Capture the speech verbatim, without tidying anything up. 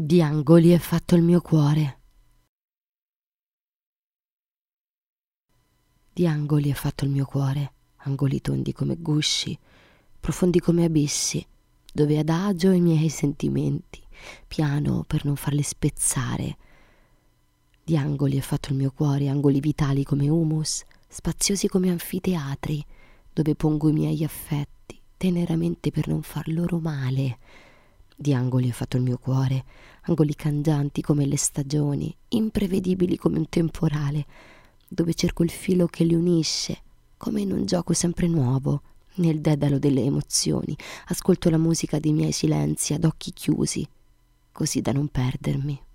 Di angoli è fatto il mio cuore. Di angoli è fatto il mio cuore, angoli tondi come gusci, profondi come abissi, dove adagio i miei sentimenti, piano per non farli spezzare. Di angoli è fatto il mio cuore, angoli vitali come humus, spaziosi come anfiteatri, dove pongo i miei affetti, teneramente per non far loro male. Di angoli è fatto il mio cuore, angoli cangianti come le stagioni, imprevedibili come un temporale, dove cerco il filo che li unisce, come in un gioco sempre nuovo, nel dedalo delle emozioni, ascolto la musica dei miei silenzi ad occhi chiusi, così da non perdermi.